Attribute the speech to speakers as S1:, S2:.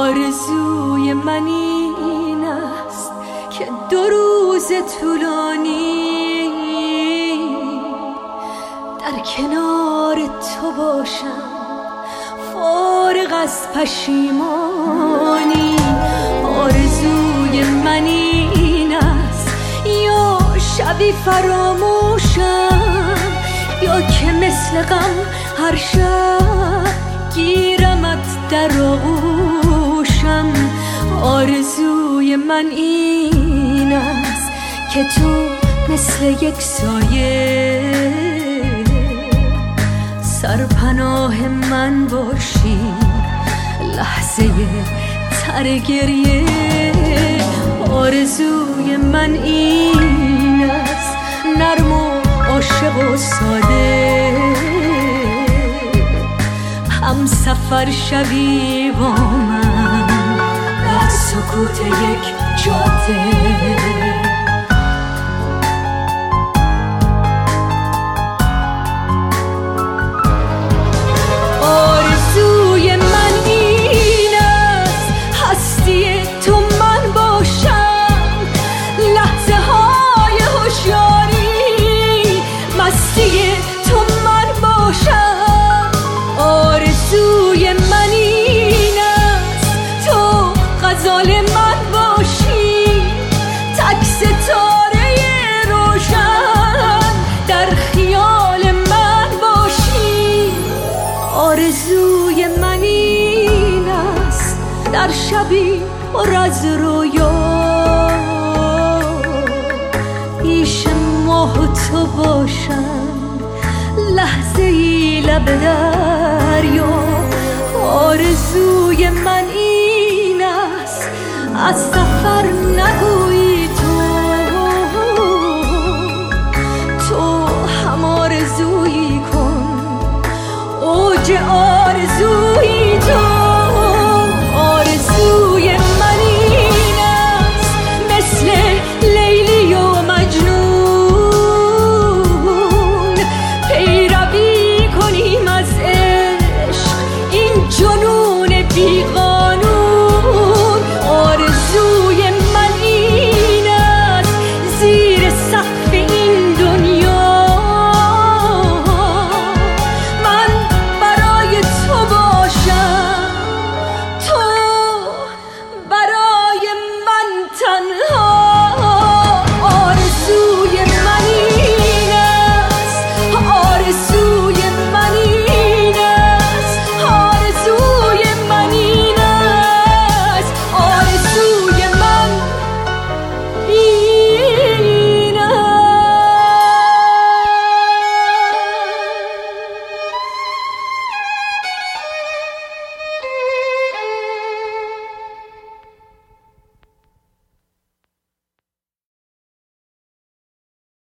S1: آرزوی من این است که 2 روز طولانی در کنار تو باشم، فارغ از پشیمانی. آرزوی من این است یا شبی فراموشم، یا که مثل غم هر شب گیرمت در آغوشم. آرزوی من این است که تو مثل یک سایه سرپناه من باشی، لحظه تر گریه. آرزوی من این است نرم و عاشق و ساده، هم سفر شوی با من در سکوت یک جاده. آرزوی من این است هستی تو من باشم، لحظه های هوشیاری مستی تو من باشم. آرزوی من این است تو غزال من باشی، تک ستاره روشن در خیال من باشی. آرزوی من این است در شبی پر از رویا پیش ماه تو باشم، لحظه ای لب دریا. آرزوی من این است از سفر نگو